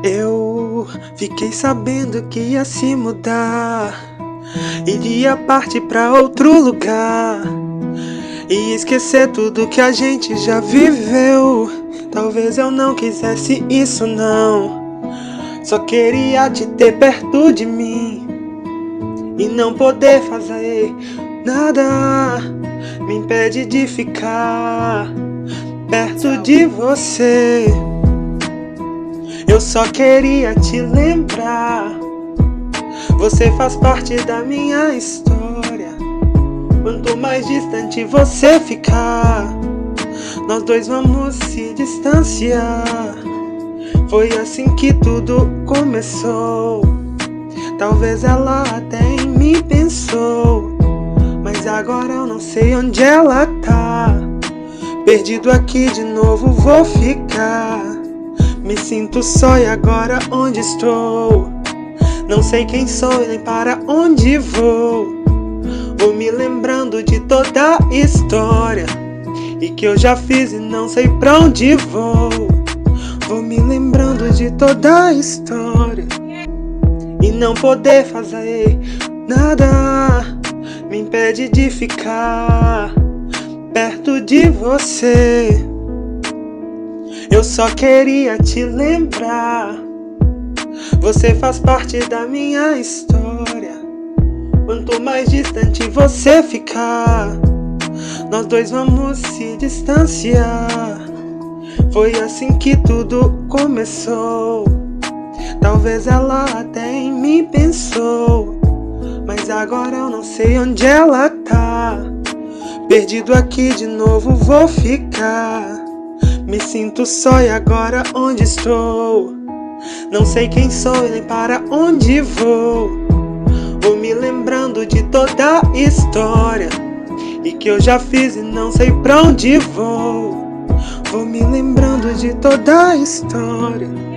Eu fiquei sabendo que ia se mudar, iria partir pra outro lugar e esquecer tudo que a gente já viveu. Talvez eu não quisesse isso não, só queria te ter perto de mim e não poder fazer nada me impede de ficar perto de você. Eu só queria te lembrar, você faz parte da minha história. Quanto mais distante você ficar, nós dois vamos se distanciar. Foi assim que tudo começou. Talvez ela até em mim pensou, mas agora eu não sei onde ela tá. Perdido aqui de novo vou ficar. Me sinto só e agora onde estou? Não sei quem sou e nem para onde vou. Vou me lembrando de toda a história e que eu já fiz e não sei pra onde vou. Vou me lembrando de toda a história e não poder fazer nada me impede de ficar perto de você. Eu só queria te lembrar, você faz parte da minha história. Quanto mais distante você ficar, nós dois vamos se distanciar. Foi assim que tudo começou. Talvez ela até em mim pensou, mas agora eu não sei onde ela tá. Perdido aqui de novo vou ficar. Me sinto só e agora onde estou? Não sei quem sou e nem para onde vou. Vou me lembrando de toda a história e que eu já fiz e não sei pra onde vou. Vou me lembrando de toda a história